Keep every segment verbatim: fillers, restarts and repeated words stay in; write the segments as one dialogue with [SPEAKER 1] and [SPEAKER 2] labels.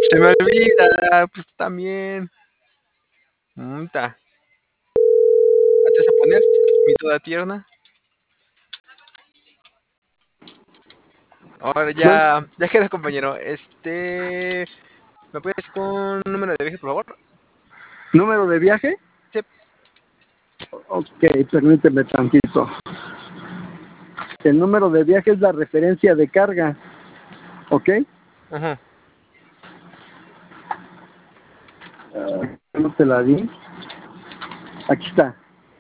[SPEAKER 1] Se me olvida, pues también. Mm, ta. ¿Te vas a poner mi toda tierna? Ahora
[SPEAKER 2] Man-
[SPEAKER 1] ya, ya queda, compañero. Este, ¿me puedes con un número de viaje, por favor?
[SPEAKER 2] ¿Número de viaje?
[SPEAKER 1] Sí.
[SPEAKER 2] Ok, permíteme tantito. El número de viaje es la referencia de carga, ¿ok?
[SPEAKER 1] Ajá.
[SPEAKER 2] Uh, no te la di. Aquí está.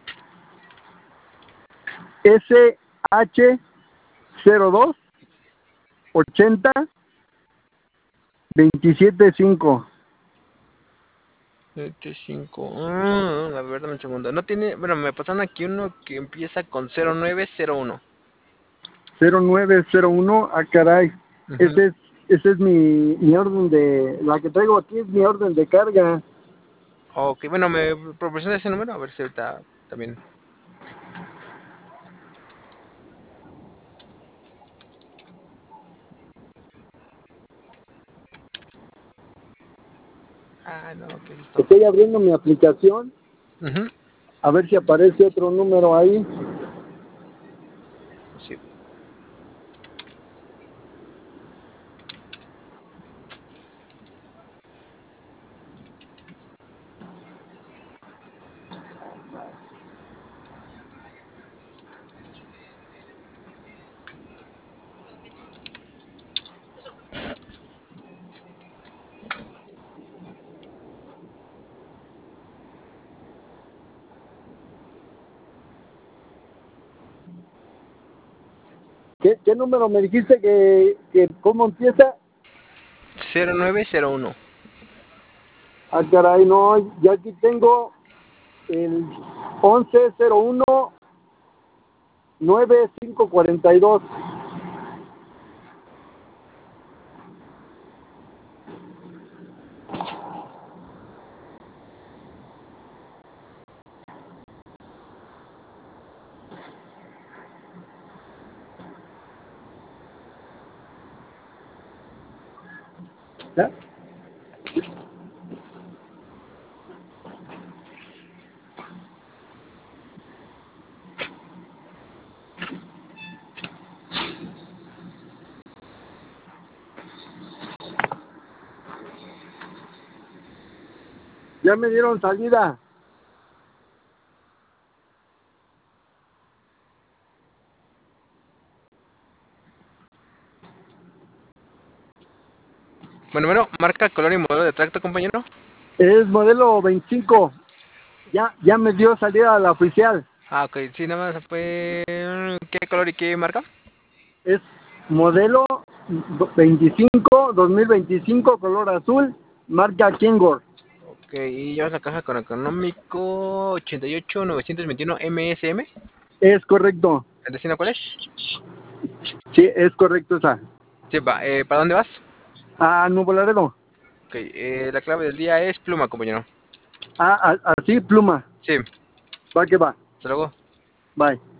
[SPEAKER 2] S H cero dos ochenta veintisiete cinco.
[SPEAKER 1] siete, cinco. Ah, a ver, dame un segundo. No tiene, bueno, me pasaron aquí uno que empieza con cero nueve cero uno.
[SPEAKER 2] cero nueve cero uno. Ah, caray.
[SPEAKER 1] Ujú.
[SPEAKER 2] Ese es, ese es mi, mi orden de... La que traigo aquí es mi orden de carga.
[SPEAKER 1] Ok, bueno, ¿me proporciona ese número? A ver si ahorita también. Ah, no, ¿qué es esto?
[SPEAKER 2] Estoy abriendo mi aplicación.
[SPEAKER 1] Ujú.
[SPEAKER 2] A ver si aparece otro número ahí.
[SPEAKER 1] Sí.
[SPEAKER 2] ¿Qué, qué número me dijiste que, que cómo empieza?
[SPEAKER 1] cero nueve cero uno.
[SPEAKER 2] Ah, caray, no, yo aquí tengo el once cero uno nueve cinco cuarenta y dos. ¿Ya? Ya me dieron salida.
[SPEAKER 1] Bueno, bueno, marca, color y modelo de tracto, compañero.
[SPEAKER 2] Es modelo veinticinco. Ya, ya me dio salida a la oficial.
[SPEAKER 1] Ah, ok, sí, nada más fue. ¿Qué color y qué marca?
[SPEAKER 2] Es modelo veinticinco, dos mil veinticinco, color azul, marca Kengor.
[SPEAKER 1] Ok, y llevas la caja con económico ochenta y ocho novecientos veintiuno M S M.
[SPEAKER 2] Es correcto.
[SPEAKER 1] ¿El destino cuál es?
[SPEAKER 2] Sí, es correcto esa.
[SPEAKER 1] Sí, va. Eh, ¿para dónde vas?
[SPEAKER 2] Ah, Nuevo Laredo.
[SPEAKER 1] Ok, eh, la clave del día es pluma, compañero.
[SPEAKER 2] Ah, a- así, pluma.
[SPEAKER 1] Sí,
[SPEAKER 2] Va que va.
[SPEAKER 1] hasta luego.
[SPEAKER 2] Bye.